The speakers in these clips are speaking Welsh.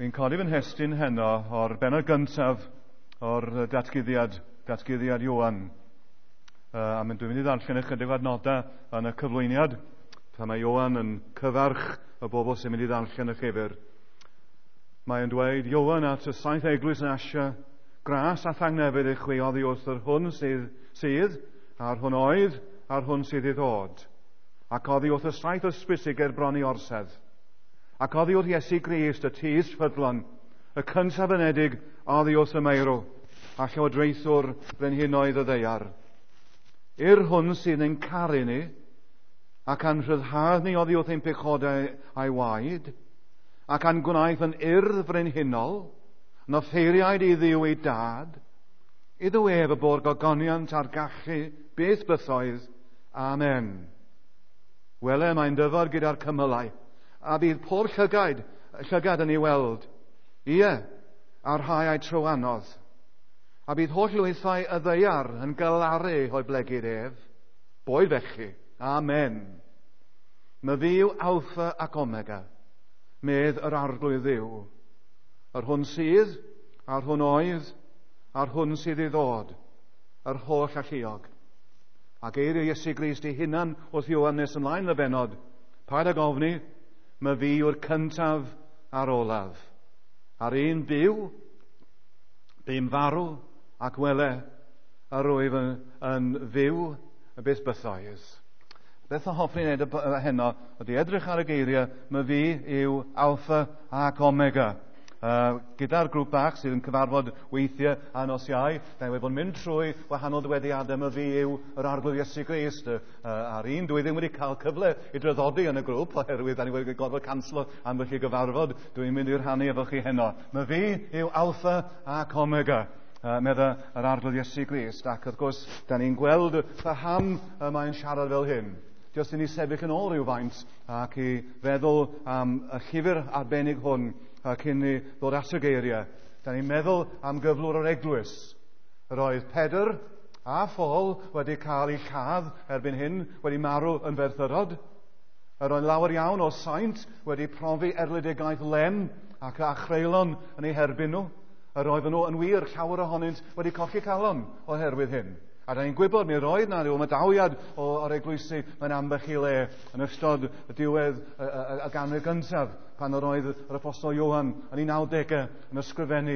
Fi'n codi fy nghestyn heno o'r benod gyntaf o'r datguddiad Ioan. A dwi'n mynd i ddarllen ychydig o adnodau yn y cyflwyniad, pan mae Ioan yn cyfarch y bobl sy'n mynd i ddarllen y llyfr. Mae'n dweud, Ioan at y 7 eglwys yn Asia, gras a thangnefyd eich chwiodd i wrth yr hwn sydd, a'r hwn oedd, a'r hwn sydd i ddod. Ac oddi wrth y 7 ysbryd sy'n gerbron i orsedd. Ac oddi wrth Iesu Grist y tys ffyddlon, y cyntafynedig oddi wrth y meirw, a llywodraethwr brenhinoedd y ddeiar. I'r hwn sydd yn caru ni, ac an rhyddhad ni oddi wrth ein pechodau a'i waed, ac an gwnaeth yn urdd frenhinol, yn offeiriaid i ddiw ei dad, iddo ef y bod gogoniant ar gallu beth bythoedd. Amen. Wele mae'n dyfod gyda'r cymylau, a bydd pob llygad yn ei weld. Ie, a'r rhai a'i trywanodd. A bydd holl lwythau y ddeiar yn galaru o'i blegyd ef. Boed felly. Amen. My fi yw Alpha ac Omega, medd yr arglwydd ddiw. Yr hwn sydd, a'r hwn oedd, a'r hwn sydd i ddod, yr holl alluog. Ac eirio Iesu Grist ei hunan wrth Ioan nes ymlaen y benod. Paid ag ofni, my fi yw'r cyntaf a'r olaf. A'r un byw, bu'n farw, ac wele, ar wyf yn fyw y beth bythoedd. Beth o hoffi'n neud heno, ydy edrych ar y geiriau, my fi yw Alpha ac Omega. Gyda'r grŵp bach sydd yn cyfarfod weithiau a nos Iau, da ni wedi bod yn mynd trwy wahanol dywediadau, my fi yw yr arglwydd Iesu Grist. Ar un, dwi ddim wedi cael cyfle i draddodi yn y grŵp, oherwydd da ni wedi gorfod canslo ambell i gyfarfod. Dwi'n mynd i'r rhannu efo chi heno. My fi yw Alpha ac Omega, medda yr arglwydd Iesu Grist. Ac wrth gwrs, da ni'n gweld paham mae'n siarad fel hyn. Jyst i ni sefyll yn ôl rhywfaint ac i feddwl am y llyfr arbennig hwn cyn i ddod at y geiriau. Da ni'n meddwl am gyflwr yr eglwys. Yr oedd Pedr a Paul wedi cael eu lladd erbyn hyn, wedi marw yn Ferthyrod. Yr oedd lawer iawn o saint wedi profi erledigaeth lem ac achreulon yn ei herbyn nhw. Yr oedd nhw yn wir llawer ohonynt wedi colli calon oherwydd hyn. A da ni'n gwybod, mi roedd na ryw ymadawiad o'r eglwysu mewn ambell i le yn ystod y diwedd y ganrif gyntaf, pan oedd yr apostol Ioan yn 90au yn ysgrifennu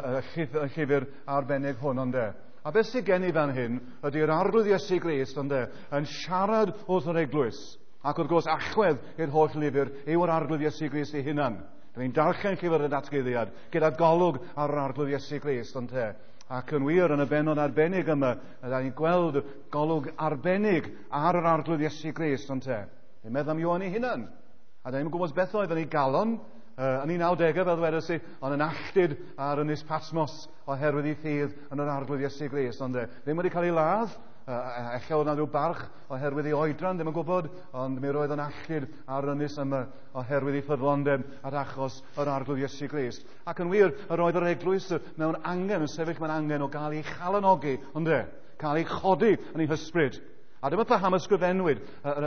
y llyfr arbennig hwn, ond A beth sydd gen i fan hyn ydy'r arglwydd Iesu Grist, yn siarad wrth yr eglwys. Ac wrth gwrs achwedd i'r holl lyfr yw'r arglwydd Iesu Grist ei hunan. Da ni'n darllen llyfr y datguddiad gyda golwg ar yr arglwydd Iesu Grist, Ac yn wir yn y benod arbennig yma, da ni'n gweld golwg arbennig ar yr arglwydd Iesu Grist, Ni'n meddwl am Ioan ei hunan. A da ni'n gwybod beth oedd yn ei galon yn ei 90au, fel ddwedodd si, ond yn alltid ar Ynys Patmos oherwydd ei ffydd yn yr arglwydd Iesu Grist. Ddim wedi cael ei ladd, ella oedd yna rhyw barch oherwydd ei oedran, ddim yn gwybod, ond mi roedd yn alltid ar Ynys yma oherwydd ei ffyddlondeb ar achos yr arglwydd Iesu Grist. Ac yn wir, yr oedd yr eglwys mewn angen, yn sefyll mewn angen o gael ei chalonogi, cael ei chodi yn ei hysbryd. A dyma paham ysgrifennwyd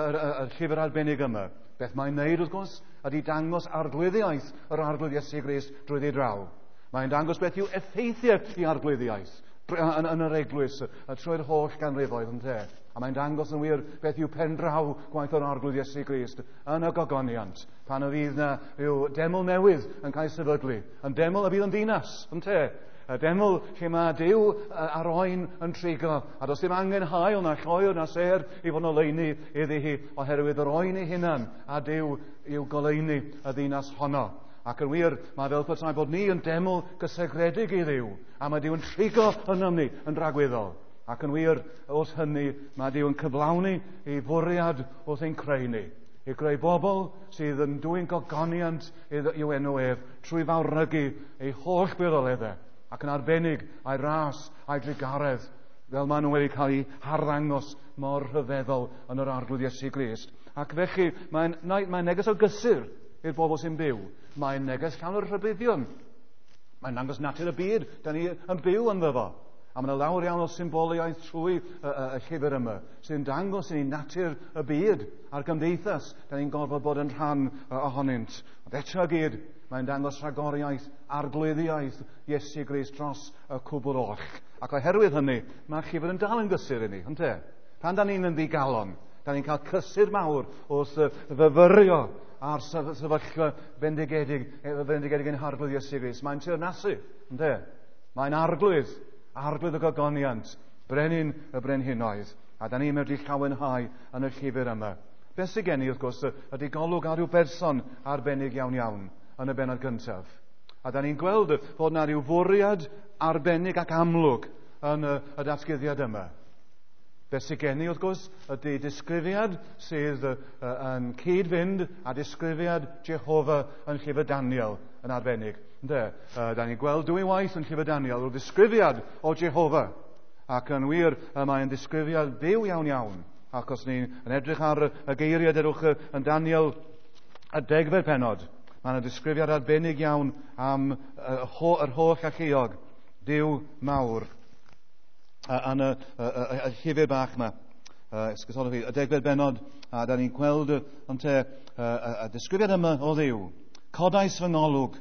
y llyfr arbennig yma. Beth mae'n neud, wrth gwrs, ydy dangos arglwyddiaeth yr arglwydd Iesu Grist drwy ei draw. Mae'n dangos beth yw effeithiau i arglwyddiaeth yn yr eglwys trwy'r holl ganrifoedd, A mae'n dangos yn wir beth yw pen draw gwaith yr arglwydd Iesu Grist yn y gogoniant, pan y fydd yna yw deml newydd yn cael sefydlu. Yn deml y bydd yn dinas, Y deml lle mae Duw ar oen yn trigo, a does dim angen hael na lloer na ser i fod yn oleuni iddi hi, oherwydd yr oen ei hunan, a Duw i'w goleuni y ddinas honno. Ac yn wir, mae fel petai bod ni yn deml gysegredig i Dduw, a mae Duw yn trigo yno ni yn rhagweddol. Ac yn wir, wrth hynny, mae Duw yn cyflawni ei fwriad wrth ein creu ni. I greu bobl sydd yn dwyn gogoniant i'w enw ef trwy fawrygu ei holl gwyrddoleddau, ac yn arbennig a'i ras a'i drigaredd, fel maen nhw wedi cael eu harddangos mor rhyfeddol yn yr arglwydd Iesu Grist. Ac felly, mae'n neges o gysur i'r bobl sy'n byw. Mae'n neges llawn o'r rhybuddion. Mae'n dangos natur y byd, da ni yn byw ynddo fo. A mae yna lawer iawn o symboliaeth trwy y llyfr yma sy'n dangos i ni natur y byd a'r gymdeithas. Da ni'n gorfod bod yn rhan ohonynt. Ond eto gyd, mae'n dangos rhagoriaeth, arglwyddiaeth Iesu Grist dros y cwbl oll. Ac oherwydd hynny, mae'r llyfr yn dal yn gysur i ni, ynddo? Pan da ni'n ddigalon, da ni'n cael cysur mawr wrth fyfyrio a'r sefyllfa bendigedig yn harglwydd Iesu Grist. Mae'n teyrnasu, ynddo? Mae'n arglwydd y gogoniant, brenin y brenhinoedd. A da ni'n medru llawenhau yn y llyfr yma. Beth sy'n gen i, wrth gwrs, ydy golwg ar ryw berson arbennig iawn yn y bennod gyntaf. A da ni'n gweld fod yna ryw fwriad arbennig ac amlwg yn y datguddiad yma. Beth sy'n gen i, wrth gwrs, ydy disgrifiad sydd yn cyd-fynd a disgrifiad Jehova yn llyfr Daniel yn arbennig. Da ni'n gweld dwy waith yn llyfr Daniel o'r disgrifiad o Jehova. Ac yn wir, mae'n disgrifiad fyw iawn. Ac os ni'n edrych ar y geiriau derwch yn Daniel y 10 pennod, mae'n disgrifiad arbennig iawn am yr holl acheuog, Duw mawr. Yn y llyfr bach yma, y 10 pennod, a da ni'n gweld y disgrifiad yma o Dduw. Codais fy ngolwg,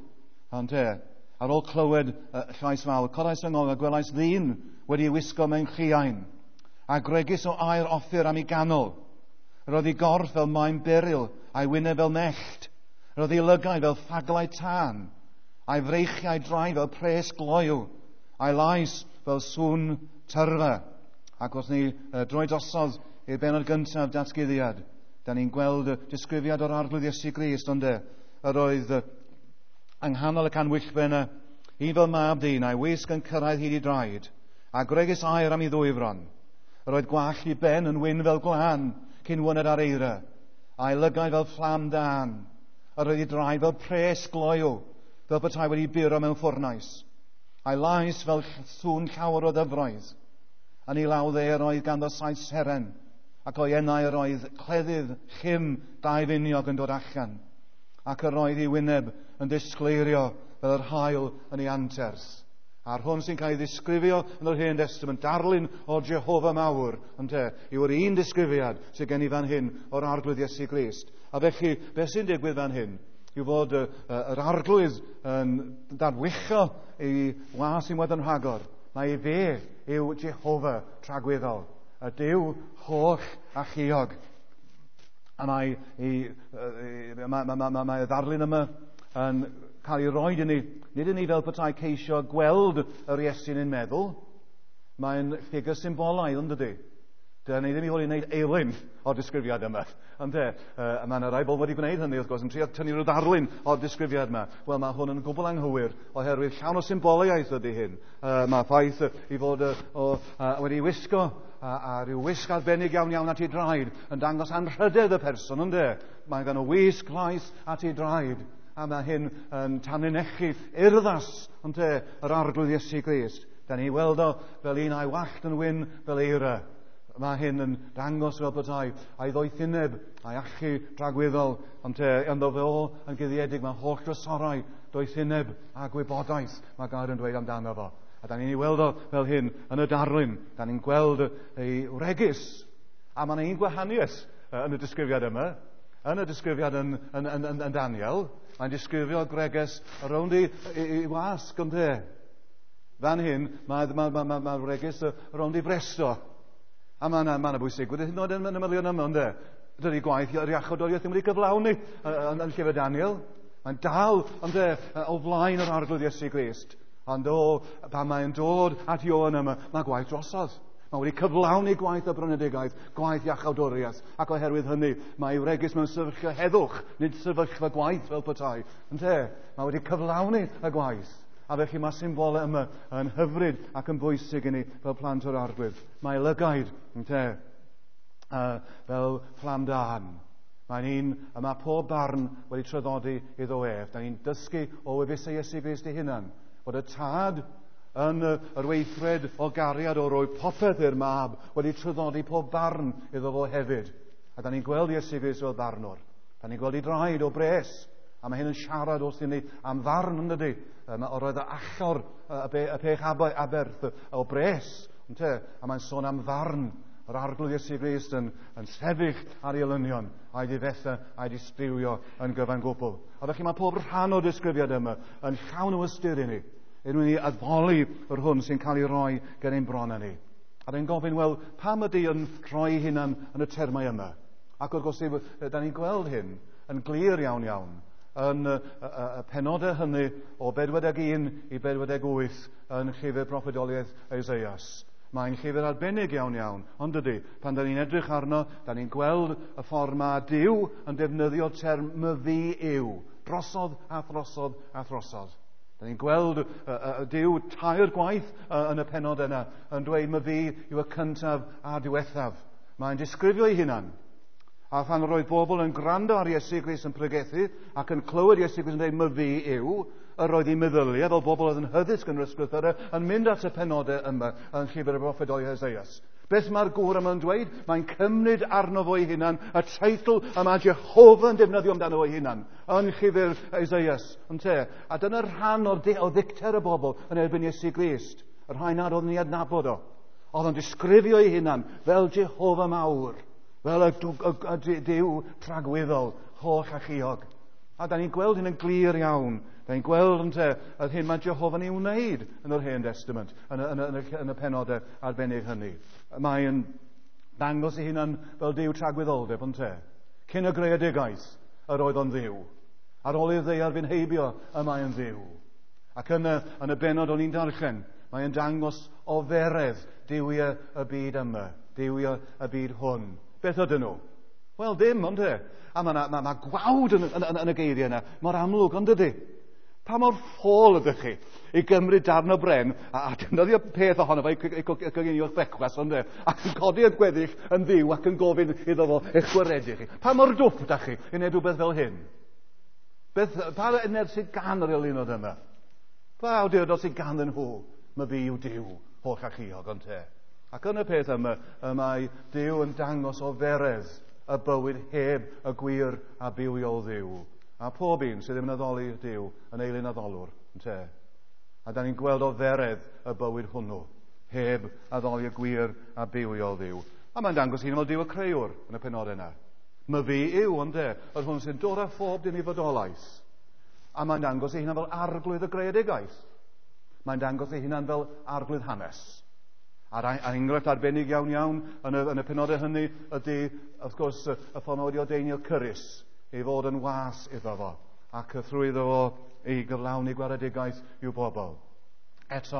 ar ôl clywed llais fawr, codais fy ngolwg a gwelais ddyn wedi wisgo mewn lliain, a gregis o air offir am ei ganol. Roedd ei gorff fel maen beryl, a'i wyneb fel mellt. Roedd ei lygau fel ffaglau tân, a'i freichiau drai fel pres gloiw, a'i lais fel sŵn tyrfa. Ac wrth ni droi drosodd i'r bennod gyntaf datguddiad, da ni'n gweld disgrifiad o'r arglwydd Iesu Grist, ond yr oedd yng nghanol y canwyllfa yna, un fel mab dyn, a'i wisg yn cyrraedd hyd i draed, a gregis air am ei ddwyfron. Roedd gwallt i ben yn wyn fel glân, cyn wyned ar eira, a'i lygau fel fflam dan, a roedd ei draed fel pres gloiw, fel petai wedi buro mewn ffwrnais. A'i lais fel sŵn llawer o ddyfroedd, yn ei lawdde roedd ganddo saith seren, ac o'i enau roedd cleddydd llym dau finiog yn dod allan, ac yr roedd ei wyneb yn disgleirio fel yr haul yn ei anterth. A'r hwn sy'n cael ei ddisgrifio yn yr Hen Testament, darlun o Jehova mawr, yw'r un disgrifiad sydd gen i fan hyn o'r arglwydd Iesu Grist. A felly, beth sy'n digwydd fan hyn? Yw fod yr arglwydd yn dadwycho ei was unwaith yn rhagor. Mae fe yw Jehova tragweddol, y Duw holl a chiog. A mae y ddarlun yma yn cael ei roed i ni, nid yn ni fel petai ceisio gweld yr Iesu'n un meddwl, mae'n ffigur symbolaidd, yn dydy. Dyna ni ddim i fod i wneud eilyn o'r disgrifiad yma. Mae yna rai bobl wedi gwneud hynny, wrth gwrs, yn trio tynnu rhyw ddarlun o'r disgrifiad yma. Wel, mae hwn yn gwbl anghywir, oherwydd llawn o symboliaeth ydy hyn. Mae ffaith i fod wedi wisgo a ryw wisg arbennig iawn at ei draed yn dangos anrhydedd y person, ynddo? Mae gan o wisg lais at ei draed. A mae hyn yn tanlinellu urddas, yr arglwydd Iesu Grist. Da ni weld o fel un a'i wallt yn wyn fel eira. Mae hyn yn dangos fel petai a'i ddoethineb, a'i allu dragweddol, ynddo fe o yn guddiedig mae holl drysorau, doethineb a gwybodaeth mae gair yn dweud amdano fo. A da ni'n ei weld o fel hyn yn y darlun. Da ni'n gweld ei wregis. A mae yna un gwahaniaeth yn y disgrifiad yma, yn y disgrifiad yn Daniel. Mae'n disgrifio greges rownd ei wasg, Fan hyn, mae wregis rownd ei bresto. A mae'n bwysigwyd hyd yn oed yn y miliwn yma, Dydy gwaith yr iachawdoliaeth ddim wedi gyflawni yn llyfr Daniel. Mae'n dal, o flaen yr arglwydd Iesu Grist. Ond pan mae'n dod at Ioan yma, mae gwaith drosodd. Mae wedi cyflawni gwaith y brynedigaeth, gwaith iachawdoriaeth, ac oherwydd hynny, mae ei wregis mewn sefyllfa heddwch, nid sefyllfa gwaith fel petai. Mae wedi cyflawni y gwaith. A felly mae symbolau yma yn hyfryd ac yn bwysig i ni fel plant o'r arglwydd. Mae lygaid, fel fflam dan. Mae pob barn wedi traddodi iddo ef. Da ni'n dysgu o wefusau Iesu Grist ei hunan, bod y tad yn yr weithred o gariad o roi popeth i'r mab wedi traddodi pob barn iddo fo hefyd. A da ni'n gweld Iesu Grist fel barnwr. Da ni'n gweld ei draed o bres A mae hyn yn siarad wrth i ni am farn yn dydi. Oedd y allor y pech aberth o bres. A mae'n sôn am farn. Yr arglwydd Iesu Grist yn sefyll ar ei olynion a'i ddifetha a'i disgrifio yn gyfan gwbl. A felly mae pob rhan o'r disgrifiad yma yn llawn o ystyr i ni. Unrhyw ni addoli yr hwn sy'n cael ei roi gen ein bron â ni. A da'n gofyn, wel, pam ydy yn rhoi hunan yn y termau yma? Ac wrth gwrs, da ni'n gweld hyn yn glir iawn yn y penodau hynny o 41 i 48 yn llyfr proffedoliaeth Isaias. Mae'n llyfr arbennig iawn, ond dydy, pan da ni'n edrych arno, da ni'n gweld y ffordd mae Duw yn defnyddio'r term myfi yw, drosodd a throsodd a throsodd. Da ni'n gweld Duw tair gwaith yn y penod yna yn dweud myfi yw y cyntaf a diwethaf. Mae'n disgrifio ei hunan. A phan roedd bobl yn gwrando ar Iesu Grist yn pregethu ac yn clywed Iesu Grist yn dweud myfi yw, roedd ei meddyliau fel bobl oedd yn hyddysg yn yr ysgrythurau yn mynd at y penodau yma yn llyfr y proffedoliaeth Isaias. Beth mae'r gŵr yma'n dweud? Mae'n cymryd arno fo'i hunan y teitl y mae Jehova yn defnyddio amdano fo'i hunan yn llyfr Isaias. A dyna'r rhan o ddicter y bobl yn erbyn Iesu Grist. Yr rhain nad oedd ni adnabod o. Oedd yn disgrifio ei hunan fel Jehova mawr, fel y Duw tragweddol, holl a chiog. A da ni'n gweld hyn yn glir iawn. Da ni'n gweld y hyn mae Jehova ni wneud yn yr Hen Testament, yn y penodau arbennig hynny. Mae'n dangos ei hunan fel Duw tragwyddoldeb, cyn y greadigaeth yr oedd o'n dduw. Ar ôl i'r ddeiar fy'n heibio y mae yn dduw. Ac yn y benod o'n i'n darllen, mae'n dangos oferedd diwio y byd yma, diwio y byd hwn. Beth ydyn nhw? Wel, ddim, A mae gwawd yn y geiriau yna, mor amlwg, ond ydy. Pa mor ffôl ydych chi i gymryd darn o bren a defnyddio peth ohono fe i gygeiniwch becwas, ac yn codi y gweddill yn ddiw ac yn gofyn iddo fo eich gwaredu chi. Pa mor dwp ydych chi i wneud rhywbeth fel hyn? Pa ener sydd gan yr elunod yma? Pa awdurdod sydd gan nhw? Mae fi yw Duw, holl a chiog, Ac yn y peth yma, mae Duw yn dangos oferedd y bywyd heb y gwir a bywiol dduw. A pob un sydd ddim yn addoli Duw yn eilyn addolwr. A da ni'n gweld oferedd y bywyd hwnnw heb addoli y gwir a bywiol dduw. A mae'n dangos hyn fel Duw y creuwr yn y penod yna. My fi yw, yr hwn sy'n dod â phob dim i fodolaeth. A mae'n dangos ei hunan fel arglwydd y greadigaeth. Mae'n dangos ei hunan fel arglwydd hanes. A'r enghraifft arbennig iawn yn y penodau hynny ydy, wrth gwrs, y ffordd wedi ordainio Cyrus ei fod yn was iddo fo, ac thrwyddo fo i gyflawni gwaredigaeth i'w bobl. Eto,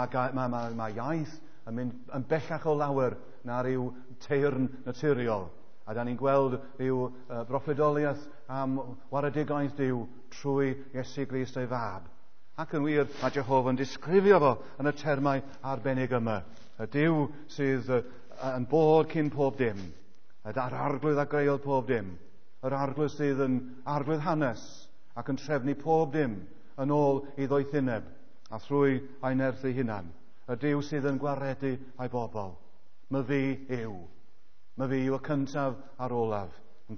mae iaith yn mynd yn bellach o lawer na'r yw teyrn naturiol. A da ni'n gweld ryw broffedoliaeth am waredigaeth Duw trwy Iesu Grist ei fab. Ac yn wir, mae Jehova yn disgrifio fo yn y termau arbennig yma. Y Duw sydd yn bod cyn pob dim. Yr arglwydd a greodd pob dim. Yr arglwydd sydd yn arglwydd hanes ac yn trefnu pob dim yn ôl i ddoethineb a thrwy a'i nerth ei hunan. Y Duw sydd yn gwaredu a'i bobl. My fi yw. My fi yw y cyntaf a'r olaf.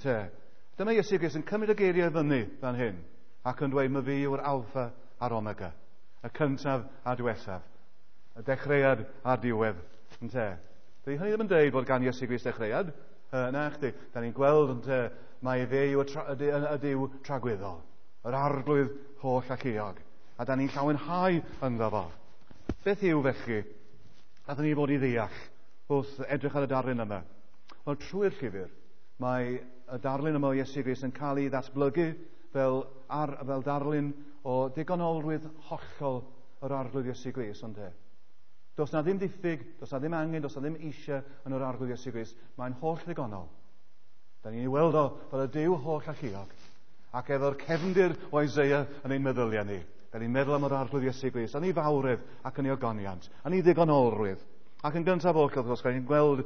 Dyma Iesu Grist yn cymryd y geiriau fyny fan hyn ac yn dweud my fi yw'r alpha a'r omega. Y cyntaf a diwethaf. Y dechreuad a'r diwedd. Dydy hynny ddim yn dweud bod gan Iesu Grist dechreuad. Na chdi. Da ni'n gweld mae fe yw y Duw tragweddol. Yr arglwydd holl ac eog. A da ni'n llawenhau ynddo fo. Beth yw felly? Gathon ni fod i ddeall wrth edrych ar y darlun yma. Wel, trwy'r llyfr, mae y darlun yma o Iesu Grist yn cael ei ddatblygu fel darlun o digonolrwydd hollol yr arglwydd Iesu Grist, Does na ddim diffyg, does na ddim angen, does na ddim eisiau yn yr arglwydd Iesu Grist. Mae'n holl ddigonol. Da ni'n ei weld o fel y Duw holl ac eog. Ac efo'r cefndir o Isaiah yn ein meddyliau ni. Da ni'n meddwl am yr arglwydd Iesu Grist, yn ei fawredd ac yn ei ogoniant, yn ei ddigonolrwydd. Ac yn gyntaf oll, wrth gwrs, da ni'n gweld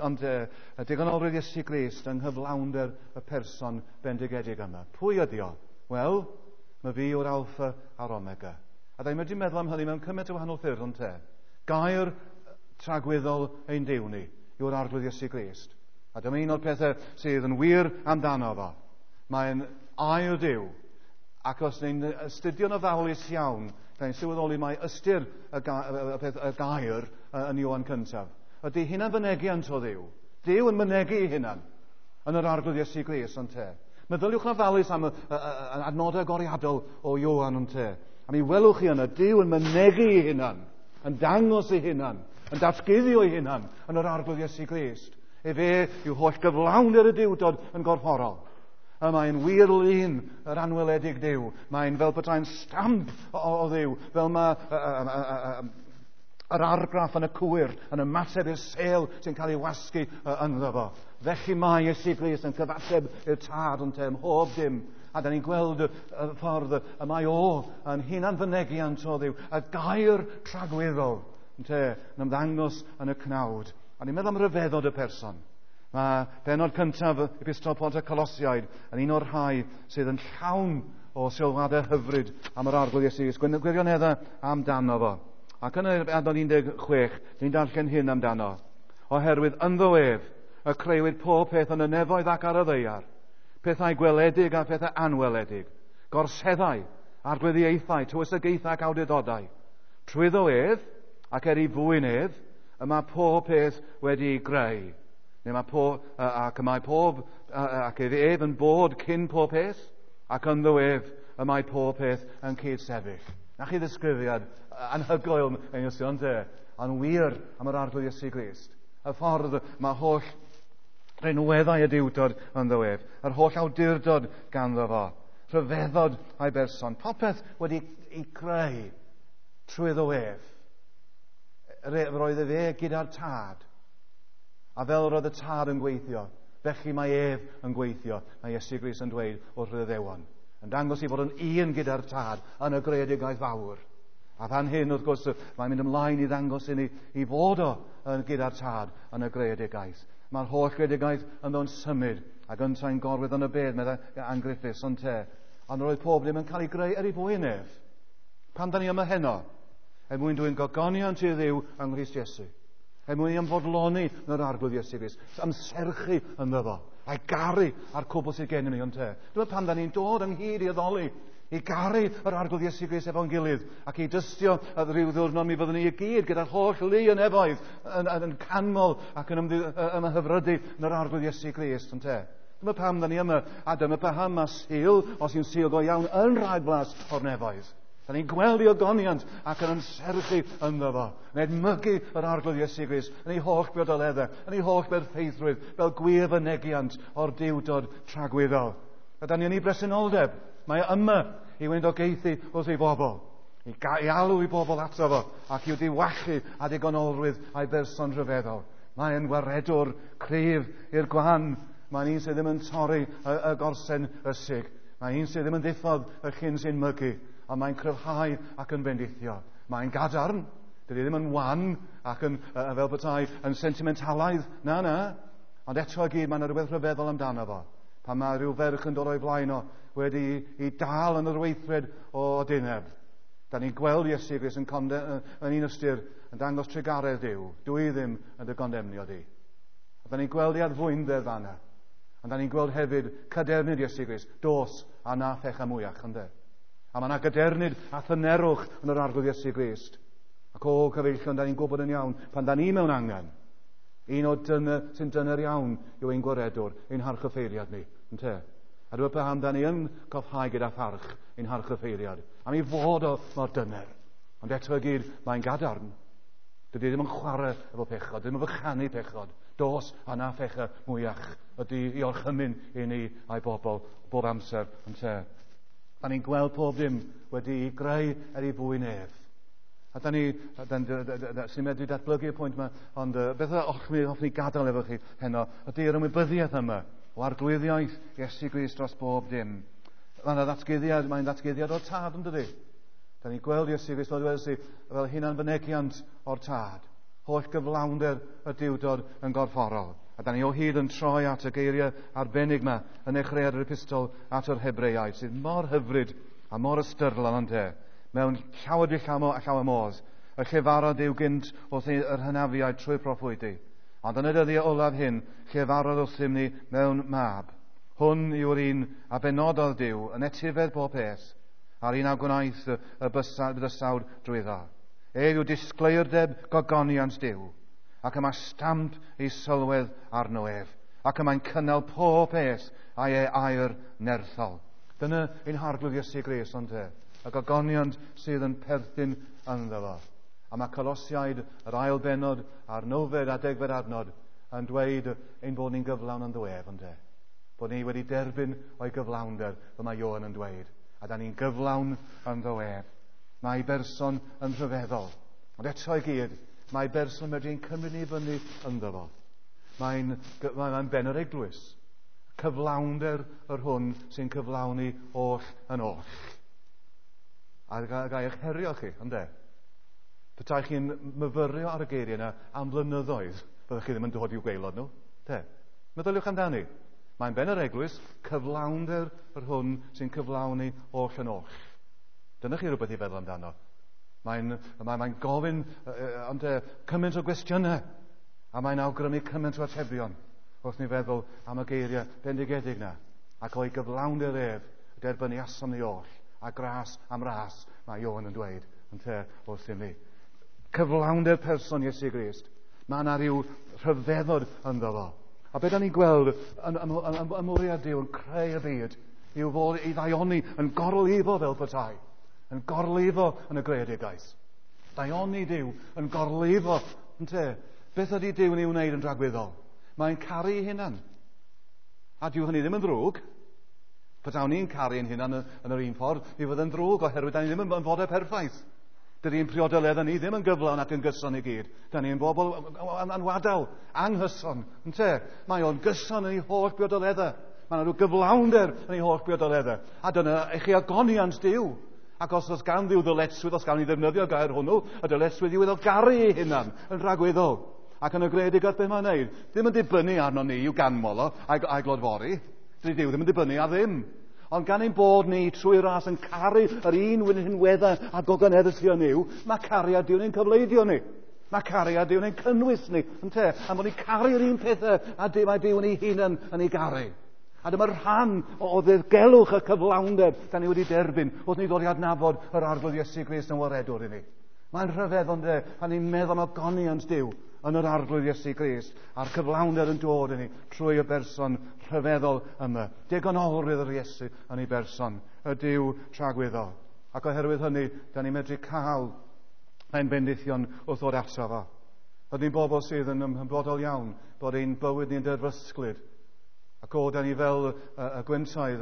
y digonolrwydd Iesu Grist yng nghyflawnder y person bendigedig yma. Pwy ydi o? Wel, mae fi yw'r alpha a'r omega. A da ni'n medru meddwl am hynny mewn cymaint o wahanol ffyrdd, Gair tragweddol ein Duw ni yw'r arglwydd Iesu Grist. A dyma un o'r pethau sydd yn wir amdano fo. Mae'n ail Duw. Ac os ni'n astudio'n ofalus iawn, da ni'n sylweddoli mai ystyr y gair yn Ioan cyntaf. Ydy hynna'n fynegiant o Dduw. Dduw yn mynegu ei hunan yn yr arglwydd Iesu Grist, ond te. Meddyliwch yn ofalus am y adnodau agoriadol o Ioan, ond te. A mi welwch chi yna, Dduw yn mynegu ei hunan, yn dangos ei hunan, yn datguddio ei hunan yn yr arglwydd Iesu Grist. Fe yw holl gyflawnder y diwdod yn gorfforol. A mae'n wir lun yr anweledig Dduw. Mae'n fel petai'n stamp o Dduw, fel mae yr argraff yn y cwyr, yn ymateb i'r sêl sy'n cael ei wasgu ynddo fo. Felly mae Iesu Grist yn cyfateb i'r tad yn te, mhob dim. A da ni'n gweld y ffordd y mae yn hunan fynegiant o Dduw, y gair tragweddol yn te, yn ymddangos yn y cnawd. A ni'n meddwl am ryfeddod y person. Mae benod cyntaf epistol Pont y Colosiaid yn un o'r rhai sydd yn llawn o sylwadau hyfryd am yr arglwydd Iesu Grist. Gwirioneddau amdano fo. Ac yn y adnod 16, ni'n darllen hyn amdano. Oherwydd ynddo ef, y creuwyd pob peth yn y nefoedd ac ar y ddeiar, pethau gweledig a pethau anweledig, gorseddau, arglwyddiaethau, tywysogaethau ac awdurdodau. Trwyddo ef, ac ei fwyn ef, yma pob peth wedi'i greu. Ac ef yn bod cyn pob peth, ac ynddo ef y mae pob peth yn cyd-sefyll. Na chi ddisgrifiad anhygoel yn ystion te, ond wir am yr arglwydd Iesu Grist. Y ffordd mae holl rhenweddau y diwdod ynddo ef, yr holl awdurdod ganddo fo, rhyfeddod a'i berson, popeth wedi ei creu trwyddo ef. Roedd fe gyda'r tad. A fel roedd y tad yn gweithio, felly mae ef yn gweithio, mae Iesu Grist yn dweud wrth y ddewon. Yn dangos i fod yn un gyda'r tad yn y greadigaeth fawr. A fan hyn, wrth gwrs, mae'n mynd ymlaen i ddangos i fod gyda'r tad yn y greadigaeth. Mae'r holl greadigaeth yn ddo'n symud, ac yn ta'n gorwydd yn y bedd, meddwl Angriffus, ond te. Ond roedd pob ddim yn cael ei greu ar ei bwyn ef. Pan da ni yma heno, mwyn dwi'n gogoniant i Dduw yng Nghrist Iesu. Mwyn i ymfodloni yn yr arglwydd Iesu Grist, ymserchu ynddo fo, a'i garu a'r cwbl sydd gen i ni, ond te. Dyma pan da ni'n dod ynghyd i addoli, i garu yr arglwydd Iesu Grist efo'n gilydd, ac i dystio rhyw ddiwrnod mi fyddwn ni i gyd gyda'r holl lu yn efoedd, yn canmol ac yn ymhyfrydu yn yr arglwydd Iesu Grist, ond te. Dyma pam da ni yma, a dyma pam mae sil, os yw'n sil go iawn, yn rhaid blas o'r nefoedd. Da ni'n gweld ei ogoniant ac yn ymserchu ynddo fo, yn edmygu yr arglwydd Iesu Grist, yn ei holl biodoleddau, yn ei holl berffeithrwydd, fel gwir fynegiant o'r diwdod tragweddol. A da ni yn ei bresenoldeb, mae yma i wendogaethu wrth ei bobl, i alw i bobl ato fo, ac i'w diwallu a digonolrwydd a'i berson rhyfeddol. Mae'n waredwr cryf i'r gwan, mae'n un sydd ddim yn torri y gorsen ysig, mae'n un sydd ddim yn diffodd y chyn sy'n mygu, ond mae'n cryfhau ac yn bendithio. Mae'n gadarn, dydy ddim yn wan ac yn fel petai yn sentimentalaidd, na. Ond eto i gyd, mae'n rhywbeth rhyfeddol amdano fo. Pan mae rhyw ferch yn dod o'i flaen o wedi i dal yn yr weithred o dyneb. Da ni'n gweld Iesu Grist yn un ystyr yn dangos trigaredd Duw. Dwi ddim yn dy gondemnio di. A da ni'n gweld ei addfwynder fanna. A da ni'n gweld hefyd cadernid Iesu Grist. Dos a na phecha mwyach, ynddo. A mae yna gadernid a thynerwch yn yr arglwydd Iesu Grist. Ac o cyfeillion, da ni'n gwybod yn iawn, pan da ni mewn angen, un o sy'n dyner iawn yw ein gwaredwr, ein harchoffeiriad ni. Ynte? A dwi'n paham, da ni yn cofhau gyda pharch ein harchoffeiriad. A mi fod o mor dyner. Ond eto i gyd, mae'n gadarn. Dydy ddim yn chwarae efo pechod, ddim yn fychanu pechod. Dos a na phecha mwyach ydy i orchymyn i ni a'i bobl bob amser. Ynte? Da ni'n gweld pob dim wedi i greu ar ei bwyn ef. A da ni, sy'n medru datblygu y pwynt yma, ond beth hoffwn i gadael efo chi heno, ydy'r ymwybyddiaeth yma o arglwyddiaeth Iesu Grist dros bob dim. Mae'n ddatguddiad o'r tad, yn dydi? Da ni'n gweld Iesu Grist fel hunan fynegiant o'r tad. Holl gyflawnder y diwdod yn gorfforol. A da ni o hyd yn troi at y geiriau arbennig yma yn echreu'r epistol at yr Hebreaid, sydd mor hyfryd a mor ystyrlon ond mewn llawer llawer modd. Y llefarodd yw gynt wrth yr hynafiaid trwy'r proffwydi. Ond yn y dyddiau olaf hyn, llefarodd wrthym ni mewn mab. Hwn yw'r un a benododd Duw yn etifedd bob peth, Ar un a gwnaeth y bydysawd drwydda. Yw disgleirdeb gogoniant Duw, ac yma stamp ei sylwedd arno ef, ac yma'n cynnal pob peth a'i air nerthol. Dyna ein harglwydd Iesu Grist, ond y gogoniant sydd yn perthyn ynddo fo. A mae Colosiaid, yr ail benod, a'r 9 a 10 adnod, yn dweud ein bod ni'n gyflawn ynddo ef, ond bod ni wedi derbyn o'i gyflawnder, fel mae Ioan yn dweud. A da ni'n gyflawn ynddo ef. Mae berson yn rhyfeddol. Ond eto i gyd, mae berson wedi'n cymryd ni fyny ynddo fo. Mae'n ben yr eglwys. Cyflawnder yr hwn sy'n cyflawni oll yn oll. A gai eich herio chi, ynddo? Petai chi'n myfyrio ar y geiriau yna am flynyddoedd, byddwch chi ddim yn dod i'w gweilod nhw. Meddyliwch amdani. Mae'n ben yr eglwys, cyflawnder yr hwn sy'n cyflawni oll yn oll. Dyna chi rhywbeth i feddwl amdano. Mae'n gofyn cymaint o gwestiynau, a mae'n awgrymu cymaint o atebion wrth ni feddwl am y geiriau bendigedig na, ac o'i gyflawnder ef, derbynnu asom ni oll, a gras am ras, mae Ioan yn dweud, wrth i ni. Cyflawnder person Iesu Grist. Mae yna rhyw rhyfeddod ynddo fo. A beth da ni'n gweld y mwriad Duw yn creu y byd, yw fod ei ddaioni yn gorlifo fel petai. Yn gorlifo yn y greadigaeth. Daioni Duw yn gorlifo. Beth ydy Duw yn ei wneud yn rhagweddol? Mae'n caru ei hunan. A dyw hynny ddim yn ddrwg. Petawn ni'n caru ein hunan yn yr un ffordd, mi fydd yn ddrwg oherwydd da ni ddim yn fod perffaith. Dydy'n priodoledda ni ddim yn gyflawn ac yn gyson i gyd. Da ni'n bobl anwadal, anghyson. Mae o'n gyson yn ei holl priodoledda. Mae yna rhyw gyflawnder yn ei holl priodoledda. A dyna eich chi agoniant Duw. Ac os gan ddiw ddyletswydd, os gan ni ddefnyddio gair hwnnw, y dyletswydd yw iddo garu ei hunan yn rhagweddol. Ac yn y greadigaeth beth mae'n neud, ddim yn dibynnu arno ni i'w ganmol o a'i glodfori. Dydy Duw ddim yn dibynnu ar ddim. Ond gan ein bod ni trwy'r ras yn caru yr un wynhynwedda a gogoneddau sy'n yw, mae cariad Duw'n ein cyfleidio ni. Mae cariad Duw'n ein cynnwys ni. A bod ni caru'r un pethau a mae Duw'n ei hunan yn ei garu. A dyma'r rhan o ddirgelwch y cyflawnder da ni wedi derbyn wrth ni ddod i adnabod yr arglwydd Iesu Grist yn waredwr i ni. Mae'n rhyfedd pan ni'n meddwl am agoniant Duw yn yr arglwydd Iesu Grist a'r cyflawnder yn dod i ni trwy y berson rhyfeddol yma. Digonolrydd yr Iesu yn ei berson, y Duw tragweddol. Ac oherwydd hynny, da ni'n medru cael ein bendithion wrth ddod ato fo. Ydy'n bobl sydd yn ymwybodol iawn bod ein bywyd ni'n derfysglyd. Ac da ni fel y gwyntoedd,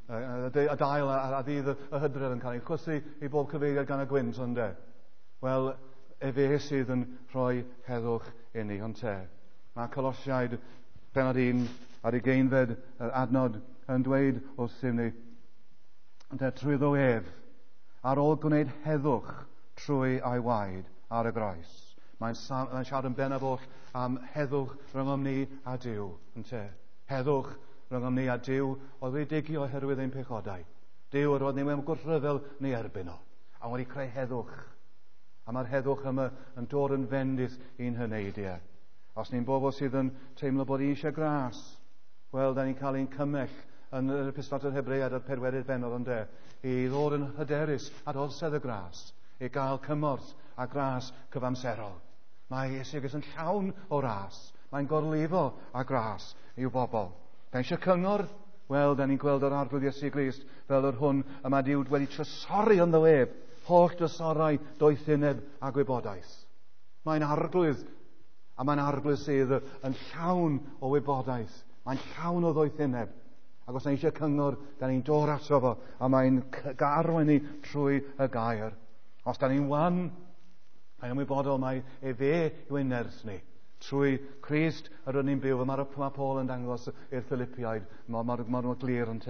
y dail a ddydd y hydref yn cael ei chwysu i bob cyfeiriad gan y gwynt, ond Wel, fe sydd yn rhoi heddwch i ni, ond Mae Colosiaid, benod 1, ar 20 adnod yn dweud wrth i ni, trwyddo ef, ar ôl gwneud heddwch trwy a'i waed ar y groes. Mae'n siarad yn bennaf oll am heddwch rhwng ni a Duw, Heddwch rhwng ni a Duw oedd wedi digi oherwydd ein pechodau. Duw roedd ni mewn gwrthryfel ni erbyn o. A wedi creu heddwch. A mae'r heddwch yma yn dod yn fendith i'n hyneidiau. Os ni'n bobl sydd yn teimlo bod eisiau gras, wel, da ni'n cael ein cymell yn yr epistolau'r Hebreaid a'r 4 benod i ddod yn hyderus ar orsedd y gras, i gael cymorth a gras cyfamserol. Mae Iesu Grist yn llawn o ras. Mae'n gorlifo a gras i'w bobl. Da eisiau cyngor? Wel, da ni'n gweld yr arglwydd Iesu Grist fel yr hwn y mae Duw wedi trysori ynddo ef, holl drysorau, doethyneb a gwybodaeth. Mae'n arglwydd, a mae'n arglwydd sydd yn llawn o wybodaeth. Mae'n llawn o doethyneb. Ac os da eisiau cyngor, da ni'n dod ato fo, a mae'n garwen ni trwy y gair. Os da ni'n wan, mae'n ymwybodol mae fe yw ein nerth ni. Trwy Crist yr ni'n byw, mae Paul yn dangos i'r Philippiaid, mae'n glir yn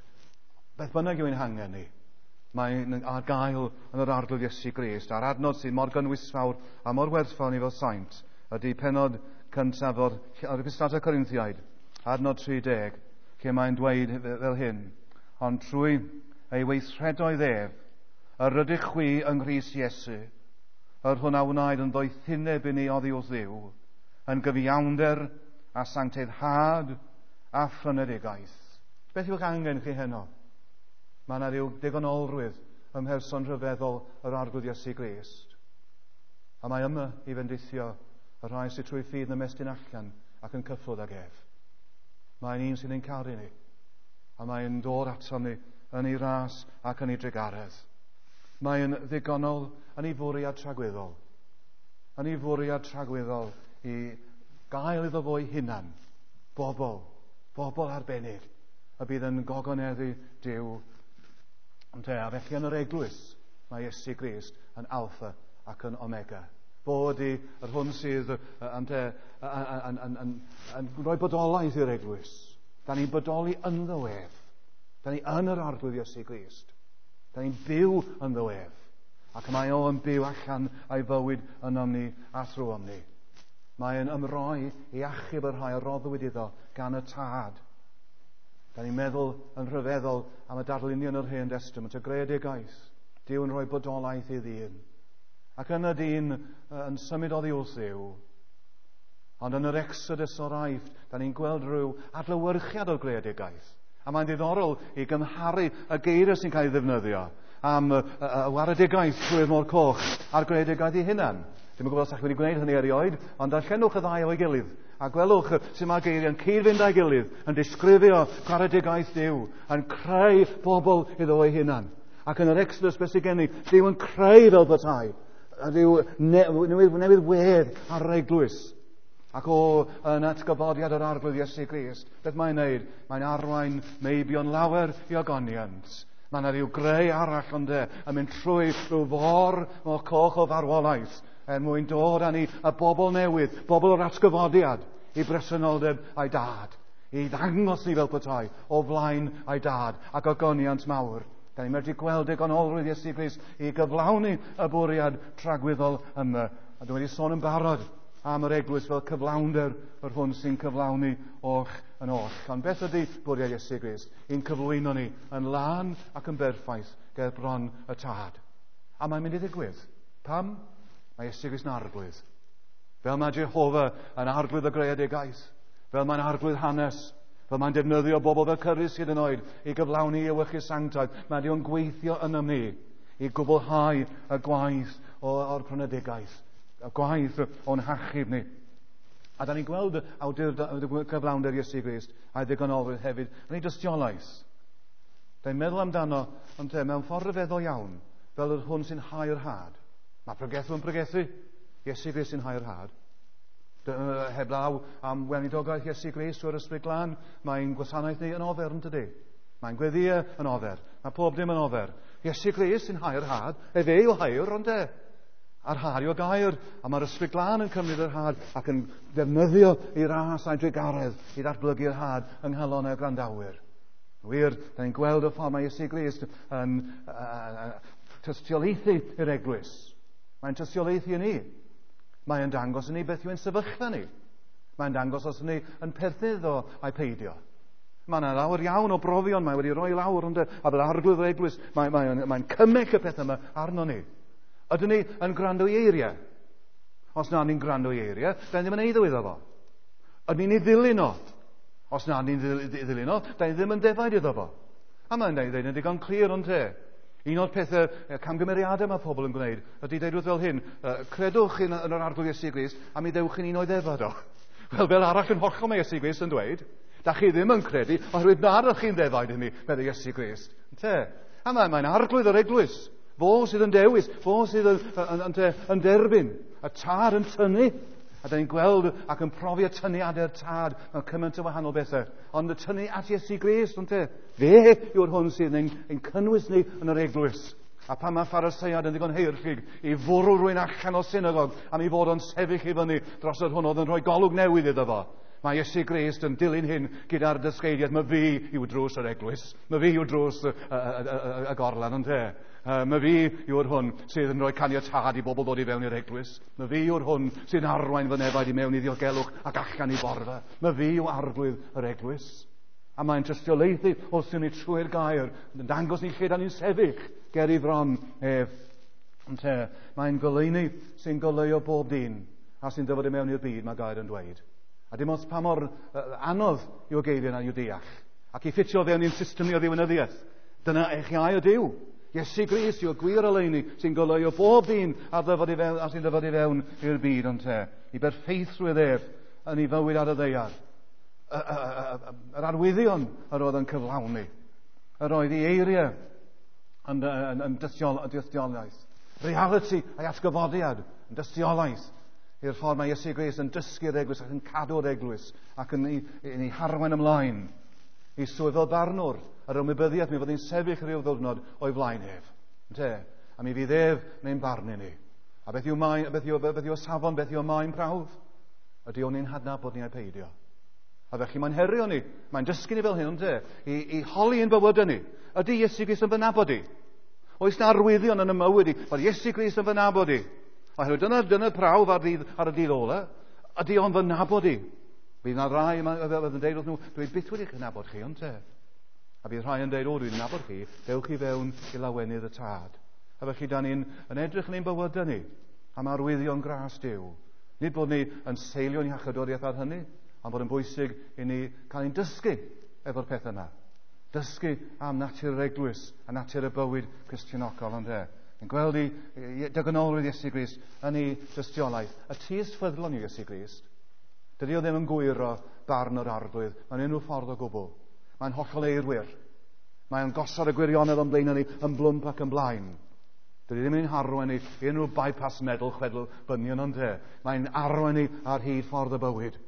Beth bynnag yw ein hangen ni. Mae'n ar gael yn yr arglwydd Iesu Grist. A'r adnod sy'n mor gynwysfawr a mor werthfawr ni fel saint ydy penod cyntaf o'r epistolau Corinthiaid, adnod 30, lle mae'n dweud fel hyn, ond trwy ei weithredoedd ef, yr ydych chwi yng Nghrist Iesu, yr hwn a wnaed yn ddoethyneb i ni oddi wrth Dduw, yn gyfiawnder a sancteiddhad a phrynedegaeth. Beth yw'ch angen chi heno? Mae yna rhyw digonolrwydd ym mherson rhyfeddol yr arglwydd Iesu Grist. A mae yma i fendithio y rhai sydd trwy ffydd yn ymestyn allan ac yn cyffwrdd ag ef. Mae'n un sy'n ein caru ni. A mae'n dod ato ni yn ei ras ac yn ei drigaredd. Mae'n ddigonol yn ei fwriad tragweddol. Yn ei fwriad tragweddol i gael iddo fo'i hunan. Bobl arbennig. A bydd yn gogoneddu Duw. A felly yn yr eglwys mae Iesu Grist yn alpha ac yn omega. Bod yr hwn sydd yn rhoi bodolaeth i'r eglwys. Da ni'n bodoli ynddo ef. Da ni yn yr arglwydd Iesu Grist. Da ni'n byw ynddo ef. Ac mae o yn byw allan a'i fywyd yn omni a thrwy omni. Mae'n ymroi i achub yr rhai a roddwyd iddo gan y tad. Da ni'n meddwl yn rhyfeddol am y darluniau yn yr Hen Testament, y greadigaeth. Dyw yn rhoi bodolaeth i ddyn. Ac yn y dyn yn symud oddi wrth Dduw. Ond yn yr Exodus o'r Aifft, da ni'n gweld rhyw adlewyrchiad o'r greadigaeth. A mae'n ddiddorol i gymharu y geiriau sy'n cael ei ddefnyddio am y waredigaeth trwy'r Môr Coch a'r greadigaeth ei hunan. Dwi'n gwybod os ydych chi wedi gwneud hynny erioed, ond darllenwch y ddau o'i gilydd. A gwelwch sut mae geiriau'n cyd-fynd â'i gilydd, yn disgrifio garedigaeth Duw, yn creu bobl iddo o'i hunan. Ac yn yr Exodus beth sy'n gen ni, Duw yn creu fel petai. Ryw newydd wedd ar yr eglwys. Ac yn atgyfodiad yr arglwydd Iesu Grist, beth mae'n neud? Mae'n arwain meibion lawer i ogoniant. Mae yna ryw greu arall yn mynd trwy rhyw for o coch o farwolaeth mwyn dod â ni y bobl newydd, bobl o'r atgyfodiad i bresenoldeb a'i dad, i ddangos ni fel petai o flaen a'i dad ac ogoniant mawr. Da ni'n medru gweld digonolrwydd Iesu Grist i gyflawni y bwriad tragweddol yma. A dwi wedi sôn yn barod am yr eglwys fel cyflawnder yr hwn sy'n cyflawni och yn och. Ond beth ydy bwriad Iesu Grist? I'n cyflwyno ni yn lan ac yn berffaith ger bron y tad. A mae'n mynd i ddigwydd. Pam? Mae Iesu Grist yn arglwydd. Fel mae Jehova yn arglwydd y greadigaeth. Fel mae'n arglwydd hanes. Fel mae'n defnyddio bobl fel Cyrus hyd yn oed i gyflawni i ewychu sanctaidd. Mae Duw'n gweithio yn ni i gwblhau y gwaith o'r prenedigaeth. Y gwaith o'n hachub ni. A da ni'n gweld cyflawnder Iesu Grist a'i ddigonolrwydd hefyd yn ei dystiolaeth. Da ni'n meddwl amdano mewn ffordd rhyfeddol iawn fel yr hwn sy'n hau'r had. Mae pregethw yn pregethu. Iesu Grist sy'n hau'r had. Heblaw am wenidogaeth Iesu Grist o'r Ysbryd Glân, mae'n gwasanaeth ni yn ofer yn tydi. Mae'n gweddio yn ofer. Mae pob dim yn ofer. Iesu Grist sy'n hau'r had, fe yw hau'r ond a'r had yw gair, a mae'r Ysbryd Glân yn cymryd yr had ac yn defnyddio i ras a'i drigaredd i ddatblygu'r had yng nghalon y grandawyr. Wir, da ni'n gweld y ffordd mae Iesu Grist yn tystiolaethu i'r eglwys. Mae'n tystiolaethu i ni. Mae'n dangos i ni beth yw'n sefyllfa ni. Mae'n dangos os ni yn perthydd o a'i peidio. Mae yna lawer iawn o brofion mae wedi rhoi lawr a bydd arglwydd o'r eglwys. Mae'n cymell y peth yma arno ni. Ydyn ni yn gwrando i eiriau? Os na ni'n gwrando i eiriau, da ni ddim yn eiddo iddo fo. Ydyn ni'n ei ddilyn o? Os na ni'n ddilyn o, da ni ddim yn defaid iddo fo. A mae'n dweud yn digon clir ond un o'r pethau camgymeriadau mae pobl yn gwneud ydy deud wrth fel hyn, credwch yn yr arglwydd Iesu Grist a mi dewch yn un o'i ddefad o. Fel arall yn hollol mae Iesu Grist yn dweud, da chi ddim yn credu, oherwydd na ydych chi'n defaid i mi, meddwl Iesu Grist. A mae'n arglwydd o'r eglwys. Fo sydd yn dewis, fo sydd yn derbyn. Y tad yn tynnu. A da ni'n gweld ac yn profi y tynniadau'r tad mewn cymaint o wahanol bethau. Ond y tynnu at Iesu Grist, fe yw'r hwn sydd yn cynnwys ni yn yr eglwys. A pan mae Phariseiad yn ddigon heirchig i fwrw rwy'n allan o synagog am ei fod o'n sefyll i fyny dros yr hwn oedd yn rhoi golwg newydd iddo fo. Mae Iesu Grist yn dilyn hyn gyda'r dysgeidiad, mae fi yw drws yr eglwys. Mae fi yw drws y gorlan, Mae fi yw'r hwn sydd yn rhoi caniatad i bobl ddod i fewn i'r eglwys. Mae fi yw'r hwn sydd yn arwain fy nefaid i mewn i ddiogelwch ac allan i borfa. Mae fi yw arglwydd yr eglwys. A mae'n tystiolaethu wrth i ni trwy'r gair, yn dangos ni lle da ni'n sefyll ger i fron ef. Mae'n goleuni sy'n goleuo bob dyn a sy'n dyfod i mewn i'r byd, mae gair yn dweud. A dim ond pa mor anodd yw geiriau na i'w deall. Ac i ffitio fewn i'n system ni o ddiwynyddiaeth. Dyna eich iau o Duw. Iesu Grist yw'r gwir oleuni sy'n goleio bob dyn a sy'n dyfod i fewn i'r byd ond te. I berffeithrwydd ef yn ei fywyd ar y ddeiar. Yr arwyddion yr oedd yn cyflawni. Yr oedd ei eiriau yn dystiolaeth. Reality a'i atgyfodiad yn dystiolaeth i'r ffordd mae Iesu Grist yn dysgu'r eglwys ac yn cadw'r eglwys ac yn ei harwain ymlaen i swydd fel barnwr yr ymwybyddiaeth mi fod ni'n sefyll rhyw ddwrnod o'i flaen ef. A mi fydd ef neu'n barnu ni. A beth yw safon, beth yw maen prawf? Ydy o'n ni'n hadnabod ni a'i peidio. A felly mae'n herio ni, mae'n dysgu ni fel hyn, i holi yn bywyd ni. Ydy Iesu Grist yn fy nabod i? Oes na arwyddion yn y mywyd i, bod Iesu Grist yn fy nabod i? Oherwydd dyna prawf ar y dydd ola. Ydy o'n fy nabod i? Bydd na rai yn deud wrth nhw, dwi byth wedi chnabod chi, ond te. A bydd rhai yn deud, o, dwi'n nabod chi, dewch chi fewn i lawenydd y tad. A felly, da ni'n edrych yn ein bywyd ni am arwyddion gras Duw. Nid bod ni yn seilio'n iachydwriaeth ar hynny, ond bod yn bwysig i ni cael ein dysgu efo'r peth yna. Dysgu am natur yr eglwys a natur y bywyd Cristionogol, ond e. Yn gweld i dygonolrwydd Iesu Grist yn ei dystiolaeth. Y tis ffyddlon i Iesu Grist. Dydy o ddim yn gwiro barn yr arglwydd. Mae'n unrhyw ffordd o gwbl. Mae'n hollol eirwyr. Mae'n gosod y gwirionedd o'n blaen ni yn blwmp ac yn blaen. Dydy ddim yn harwen ni unrhyw bypass medal chwedl bynion ond e. Mae'n arwen ni ar hyd ffordd y bywyd.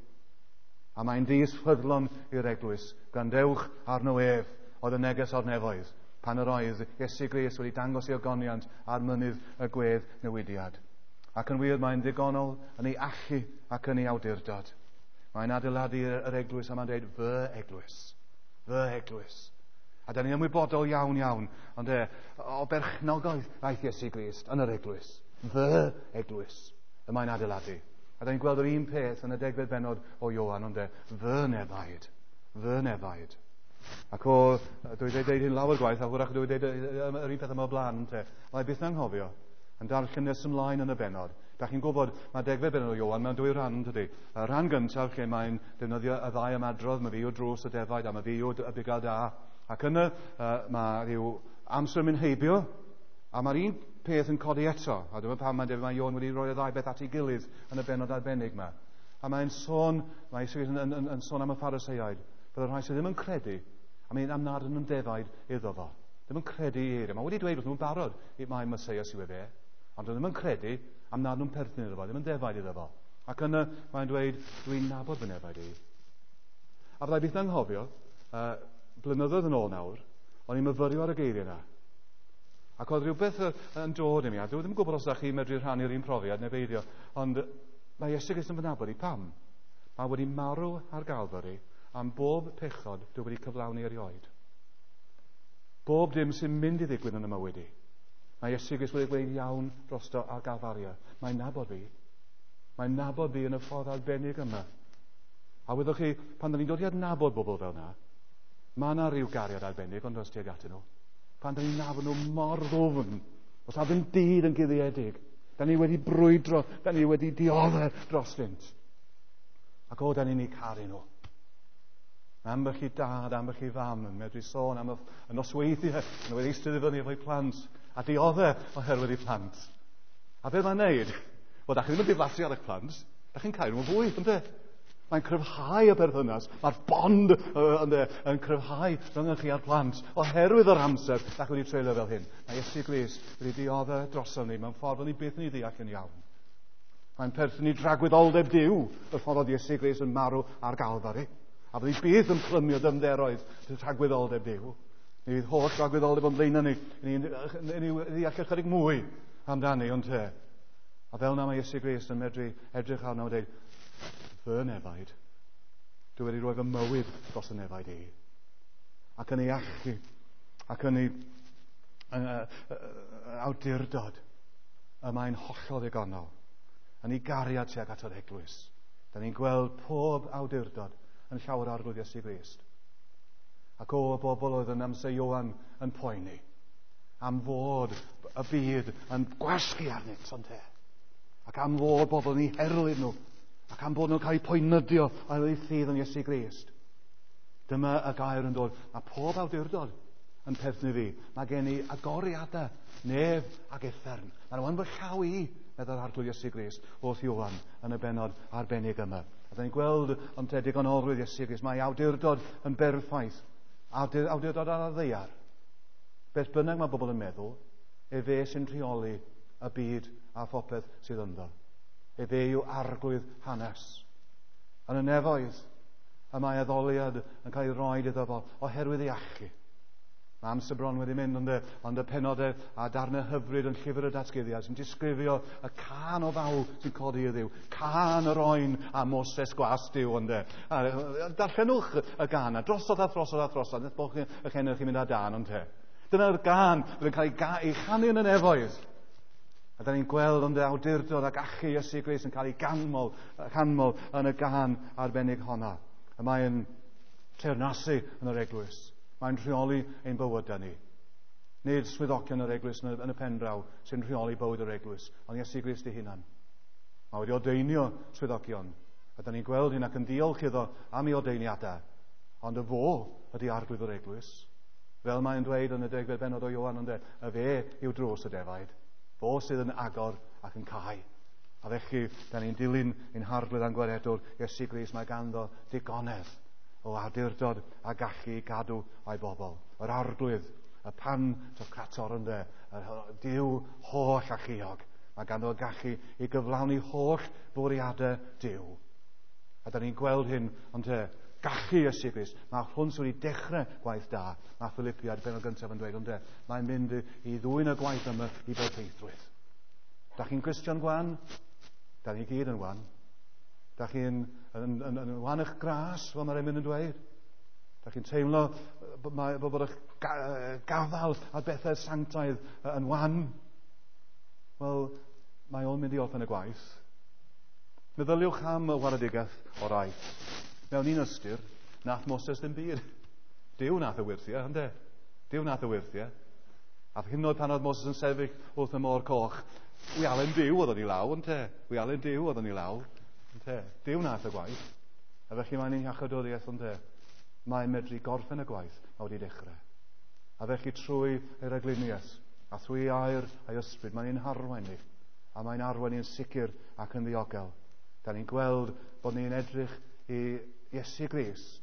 A mae'n dis ffyddlon i'r eglwys. Gwrandewch arno ef oedd y neges o'r nefoedd. Pan yr oedd Iesu Grist wedi dangos ei ogoniant ar mynydd y gwedd newidiad. Ac yn wir mae'n ddigonol yn ei allu ac yn ei awdurdod. Mae'n adeiladu yr eglwys a mae'n dweud fy eglwys. Fy eglwys. A da ni'n ymwybodol iawn, ond o berchnogaeth aeth Iesu Grist yn yr eglwys. Fy eglwys. Y mae'n adeiladu. A da ni'n gweld yr un peth yn y 10 bennod o Ioan, ond fy nefaid. Fy nefaid. Ac dwi wedi deud hyn lawer gwaith, a hwyrach dwi wedi deud yr un peth yma o blaen, Mae byth na'n nghofio, yn darllen nes ymlaen yn y bennod. Da chi'n gwybod, mae 10 bennod o Ioan, mae'n 2 rhan, dydy. Y rhan gyntaf, lle mae'n defnyddio y 2 ymadrodd, mae fi o drws y defaid, a mae fi o y bigad da. Ac yna, mae rhyw amser yn mynd heibio, a mae'r un peth yn codi eto. A dyma pam mae Ioan wedi rhoi y 2 beth at ei gilydd yn y bennod arbennig yma. A mae'n sôn, mae Iesu yn sôn am y Phariseiaid. Bydd y rhai sydd ddim yn credu, a mae'n amnad yn defaid iddo fo. Ddim yn credu i eiriau. Mae wedi dweud wrth nhw'n barod i mae Meseia sydd wedi ond ddim yn credu am nad nhw'n perthyn iddo fo, ddim yn defaid iddo fo. Ac yna mae'n dweud, dwi'n nabod fy nefaid i. A byddai byth na'n nghofio, blynyddoedd yn ôl nawr, o'n i'n myfyrio ar y geiriau yna. Ac oedd rhywbeth yn dod i mi, a dwi ddim yn gwybod os ydych chi medru rhannu'r un profiad neu beidio, ond mae Iesu Grist yn fy nabod i pam? Mae wedi marw ar Galfari am bob pechod dwi wedi cyflawni erioed. Bob dim sy'n mynd i ddigwydd yn y mywyd i. Mae Iesu Grist wedi gweud iawn drosto ar Galfaria. Mae'n nabod fi. Mae'n nabod fi yn y ffordd arbennig yma. A wyddwch chi, pan da ni'n dod i adnabod bobl fel yna, mae yna rhyw gariad arbennig, ond os tuag atyn nhw. Pan da ni'n nabod nhw mor ddwfn, os na ddim byd yn guddiedig, da ni wedi brwydro, da ni wedi dioddau drosdynt. Ac da ni'n ei caru nhw. Ambell i dad, ambell i fam, yn medru sôn am y nosweithiau, yn wedi eistedd i fyny efo'i plant, a dioddau oherwydd ei plant. A beth mae'n neud? Wel, da chi ddim yn diflasu ar eich plant, da chi'n cael nhw'n fwy, ynddo? Mae'n cryfhau y berthynas, mae'r bond yn cryfhau rhwng chi a'r plant, oherwydd yr amser da chi wedi treulio fel hyn. Mae Iesu Grist wedi dioddau droson ni, mewn ffordd o'n i byth yn ei ddeall yn iawn. Mae'n perthyn i dragwyddoldeb Duw, y ffordd oedd Iesu Grist yn marw ar Galfari. A bydd ei byth yn plymio dymderoedd tragwyddoldeb Duw. Ni fydd holl tragwyddoldeb o'n blaen ni. Ni ddeall chydig mwy amdani, ond te. A fel na mae Iesu Grist yn medru edrych arno a dweud, fy nefaid. Dwi wedi rhoi fy mywyd dros y nefaid i. Ac yn ei allu, ac yn ei awdurdod, y mae'n hollol ddigonol. Yn ei gariad tuag at yr eglwys. Da ni'n gweld pob awdurdod yn llawer arglwydd Iesu Grist. Ac o bobl oedd yn amser Ioan yn poeni am fod y byd yn gwasgu arnynt, ond te. Ac am fod bobl yn ei herlyd nhw, ac am bod nhw'n cael eu poenydio ar ei ffydd yn Iesu Grist. Dyma y gair yn dod, a pob awdurdod yn perthyn i fi. Mae gen i agoriadau, nef ac effern. Mae'n wan bod llaw i, medda'r arglwydd Iesu Grist wrth Ioan yn y benod arbennig yma. A da ni'n gweld ond digonolrwydd Iesu Grist. Mae awdurdod yn berffaith. Awdurdod ar y ddaear. Beth bynnag mae bobl yn meddwl, e fe sy'n rheoli y byd a phopeth sydd ynddo. E fe yw arglwydd hanes. Yn y nefoedd, y mae addoliad yn cael ei roi iddo fo oherwydd ei achu. Mae amser bron wedi mynd ond y penodau a darnau hyfryd yn llyfr y datguddiad sy'n disgrifio y can o faw sy'n codi i Dduw. Can yr oen a Moses gwas Duw ynde. Darllenwch y gan a drosodd a throsodd a throsodd. Nid bod eich enwch chi'n mynd â dan ynde. Dyna'r gan fydd yn cael ei chanu yn y nefoedd. A da ni'n gweld awdurdod ac achu Iesu Grist yn cael ei canmol yn y gan arbennig honna. A mae'n teyrnasu yn yr eglwys. Mae'n rheoli ein bywydau ni. Nid swyddogion yr eglwys yn y pendraw sy'n rheoli bywyd yr eglwys, ond Iesu Grist ei hunan. Mae wedi ordeinio swyddogion. A da ni'n gweld hyn ac yn diolch iddo am ei ordeiniadau. Ond y fo ydy arglwydd yr eglwys. Fel mae'n dweud yn y 10 bennod o Ioan, y fe yw drws y defaid. Fo sydd yn agor ac yn cae. A felly, da ni'n dilyn ein harglwydd a'n gwaredwr Iesu Grist, mae ganddo digonedd o awdurdod a gallu i gadw o'i bobl. Yr arglwydd, y pantocrator y Duw holl a chiog. Mae ganddo gallu i gyflawni holl bwriadau Duw. A da ni'n gweld hyn, gallu Iesu Grist. Mae hwn sydd wedi dechrau gwaith da. Mae Philippiad benod gyntaf yn dweud, mae'n mynd i ddwyn y gwaith yma i bob-eithrydd. Da chi'n Gristion gwan? Da ni gyd yn wan. Da chi'n wan eich gras, fel mae'r emyn yn dweud? Da chi'n teimlo bod eich gafal a bethau sanctaidd yn wan? Wel, mae o'n mynd i orffen y gwaith. Meddyliwch am y waredigaeth o'r aeth. Mewn un ystyr, nath Moses ddim byd. Duw nath y wirthio, ynddo? Duw nath y wirthio. A hyn oed pan oedd Moses yn sefyll wrth y môr coch, wialen Duw oedd o'n i law, ynddo? Wialen Duw oedd o'n i law. Duw nath y gwaith. A felly mae'n ein iachadwriaeth mae'n medru gorffen y gwaith a wedi dechrau. A felly trwy ei regluniaeth a trwy air a'i ysbryd mae'n ein harwain ni. A mae'n arwain ni'n sicr ac yn ddiogel. Da ni'n gweld bod ni'n edrych i Iesu Grist,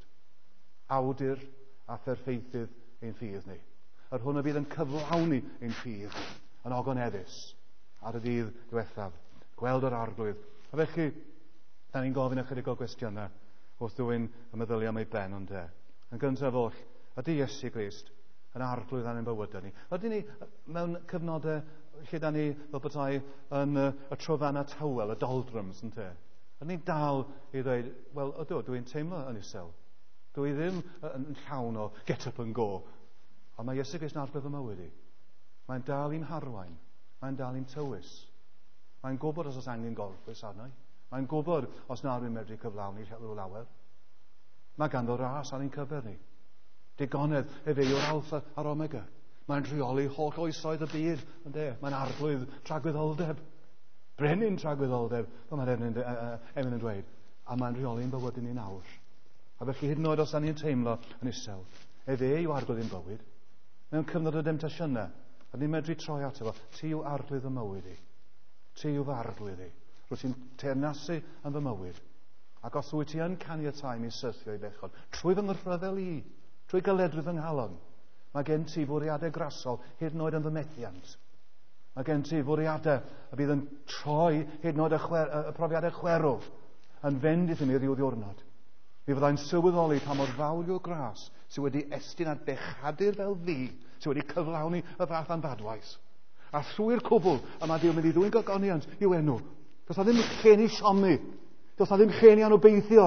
awdur a pherffeithydd ein ffydd ni. Yr hwn y bydd yn cyflawni ein ffydd yn ogoneddus ar y dydd diwethaf. Gweld yr arglwydd. A felly, da ni'n gofyn ychydig o gwestiynau wrth ddwyn y meddyliau am ei ben Yn gyntaf oll, ydy Iesu Grist yn arglwydd yn ein bywydau ni? Ydy ni mewn cyfnodau lle da ni fel petai yn y trofannau tawel, y doldrums, Ydy ni'n dal i ddweud, wel, ydw, dwi'n teimlo yn isel. Dwi ddim yn llawn o get up and go. Ond mae Iesu Grist yn arglwydd fy mywyd i. Mae'n dal i'n harwain. Mae'n dal i'n tywys. Mae'n gwybod os oes angen gorffwys arnau. Mae'n gwybod os na rwy'n medru cyflawni rhyw lawer. Mae ganddo ras ar ein cyfer ni. Digonedd e fe yw'r alpha a'r omega. Mae'n rheoli holl oesoedd y byd. Mae'n arglwydd tragwyddoldeb. Brenin tragwyddoldeb. Fel mae'r emyn yn dweud. A mae'n rheoli'n bywyd i ni nawr. A felly hyd yn oed os da ni'n teimlo yn isel. E fe yw arglwydd i'n bywyd. Mewn cyfnod o demtasiynau. A ni'n medru troi ato fo. Ti yw arglwydd y mywyd i. Ti yw fy arglwydd i. Rwyt ti'n teyrnasu yn fy mywyd. Ac os wyt ti yn caniatáu mi syrthio i bechod, trwy fy nghyfryfel i, trwy gyledrwydd yng nghalon, mae gen ti fwriadau grasol hyd yn oed yn fy methiant. Mae gen ti fwriadau a bydd yn troi hyd yn oed y profiadau chwerw yn fendith i mi rhyw ddiwrnod. Mi fyddai'n sylweddoli pa mor fawr yw'r gras sydd wedi estyn at bechadur fel fi, sydd wedi cyflawni y fath anfadwaith. A thrwy'r cwbl, a mae Duw mynd i ddwyn gogoniant i'w enw. Does na ddim chen i siomi. Does na ddim chen i anobeithio.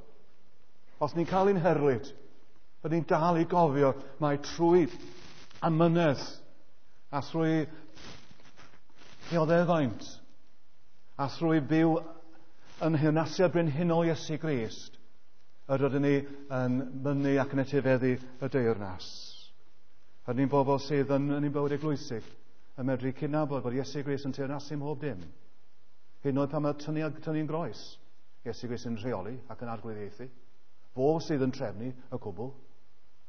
Os ni'n cael ein herlyd, rydyn ni'n dal i gofio mae trwy amynedd a trwy ddioddefaint a trwy byw yn hynasiad brenhinol Iesu Grist rydyn ni yn mynnu ac yn etifeddu y deyrnas. Rydyn ni'n bobl sydd yn ein bywyd eglwysig yn medru cydnabod bod Iesu Grist yn teyrnasu mhob dim. Hyd yn oed pan mae tynnu'n groes. Iesu Grist yn rheoli ac yn arglwyddiaethu. Fo sydd yn trefnu y cwbl.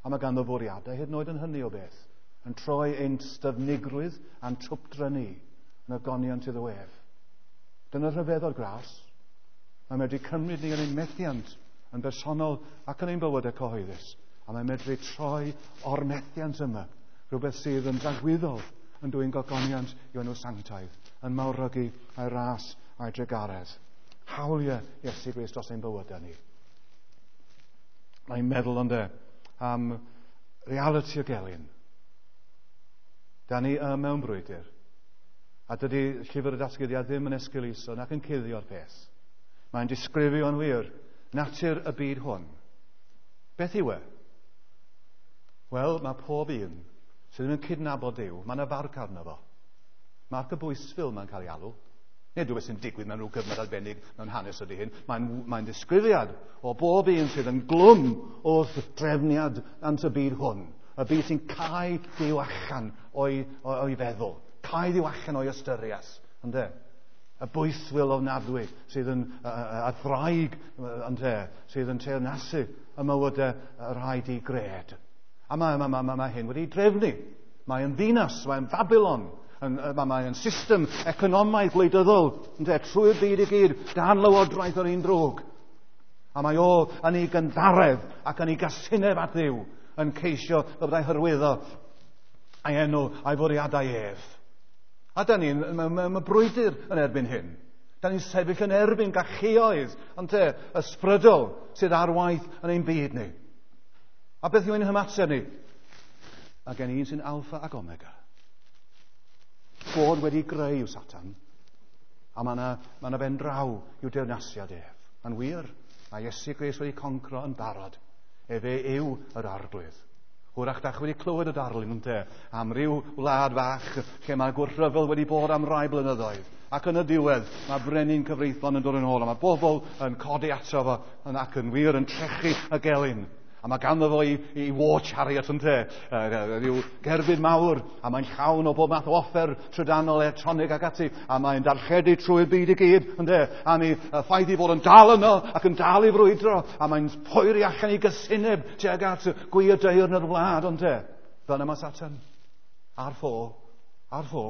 A mae ganddo fwriadau hyd yn oed yn hynny o beth. Yn troi ein styfnigrwydd a'n trwpdrynu yn ogoniant iddo ef. Dyna'r rhyfedd o'r gras. Mae'n medru cymryd ni yn ein methiant yn bersonol ac yn ein bywydau cyhoeddus. A mae'n medru troi o'r methiant yma rhywbeth sydd yn dragwyddol yn dwy'n gogoniant i enw sanctaidd, yn mawrygu a'i ras a'i dregaredd. Hawliau Iesu Grist dros ein bywydau ni. Mae'n meddwl ynddo am reality o gelyn. Da ni mewn brwydr. A dydy llyfr y datgyddiad ddim yn esgeuluso nac yn cuddio'r peth. Mae'n disgrifio'n wir natur y byd hwn. Beth yw e? Wel, mae pob un sydd ddim yn cydnabod Duw, mae yna farc arno fo. Marc y bwysfil mae'n cael ei alw. Nid rhywbeth sy'n digwydd mewn rhyw gyfnod arbennig mewn hanes ydy hyn. Mae'n disgrifiad o bob un sydd yn glwm wrth drefniad ant y byd hwn. Y byd sy'n cael Duw allan o'i feddwl. Cael Duw allan o'i ystyriaeth. Ynde? Y bwysfil ofnadwy sydd yn a thraig sydd yn teyrnasu y mywydau y rhai di-gred. A mae hyn wedi drefnu. Mae'n ddinas, mae'n Babylon. Mae'n system economaidd gwleidyddol trwy'r byd i gyd, dan lywodraeth o'r un drwg. A mae o yn ei gyndaredd ac yn ei gasineb at Dduw yn ceisio y byddai hyrwyddo a'i enw a'i fwriadau ef. A da ni'n brwydr yn erbyn hyn. Da ni'n sefyll yn erbyn galluoedd ysbrydol sydd ar waith yn ein byd ni. A beth yw ein hymateb ni? Mae gen un sy'n alpha ac omega. Bod wedi greu yw Satan. A mae yna ben draw i'w dewnasiad ef. Yn wir, mae Iesu Grist wedi concro yn barod. Fe yw yr arglwydd. Hwyrach da chi wedi clywed y darlun am ryw wlad fach lle mae gwrthryfel wedi bod am rai blynyddoedd. Ac yn y diwedd, mae brenin cyfreithlon yn dod yn ôl. A mae bobl yn codi ato fo ac yn wir yn trechu y gelyn. A mae ganddo fo i war chariot ryw gerbyd mawr, a mae'n llawn o bob math o offer trydanol, electronig ac ati, a mae'n darlledu trwy'r byd i gyd, a mi ffaith i fod yn dal yno ac yn dal i frwydro, a mae'n poeri allan i gysineb tuag at gwir deyrn yr wlad, Dyna mae Satan. Ar ffo.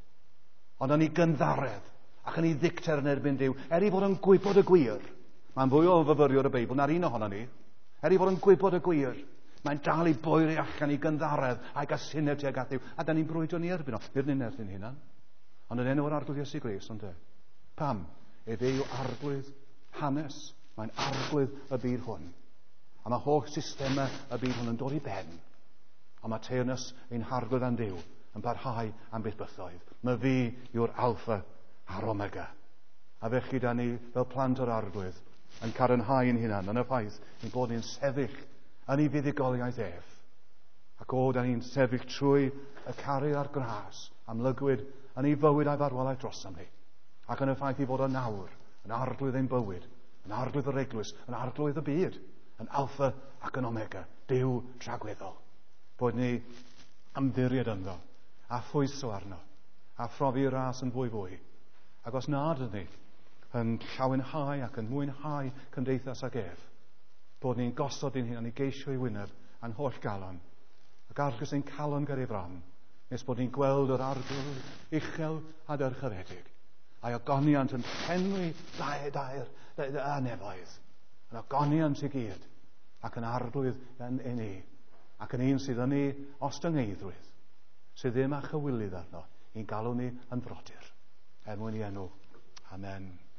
Ond yn ei gyndaredd, ac yn ei ddicter yn erbyn Duw, i fod yn gwybod y gwir. Mae'n fwy o fyfyriwr y Beibl na'r un ohono ni. I fod yn gwybod y gwir. Mae'n dal i boeri allan i gyndaredd a'i gasineb tuag at Dduw. A da ni'n brwydro ni erbyn o. Nid ni'n erbyn hunan. Ond yn enw o'r arglwydd Iesu Grist, Pam? Fe yw arglwydd hanes. Mae'n arglwydd y byd hwn. A mae holl systemau y byd hwn yn dod i ben. A mae teyrnas ein harglwydd yn Dduw yn parhau am beth bythoedd. Mae fi yw'r alpha a'r omega. A felly da ni fel plant o'r arglwydd yn cadarnhau ein hunan yn y ffaith ein bod ni'n sefyll yn ei fuddugoliaeth ef. Ac da ni'n sefyll trwy y caru a'r gras am lygwyd yn ei fywyd a'i farwolaeth drosom ni. Ac yn y ffaith i fod yn nawr, yn arglwydd ein bywyd, yn arglwydd yr eglwys, yn arglwydd y byd, yn alpha ac yn omega, Duw tragweddol. Bod ni ymddiried ynddo, a phwyso arno, a phrofi ras yn fwy. Ac os nad ydyn ni yn llawenhau ac yn mwynhau cymdeithas ag ef, bod ni'n gosod ein hunan i geisio i wyneb a'n holl galon, ac arglwys ein calon gar ei fron, nes bod ni'n gweld yr arglwydd uchel a dyrchafedig, a'i ogoniant yn llenwi dair a nefoedd, yn ogoniant i gyd, ac yn arglwydd yn ni, ac yn un sydd yn ei ostyngeidrwydd, sydd ddim â chywilydd arno, i'n galw ni yn frodyr. Mwyn i enw. Amen.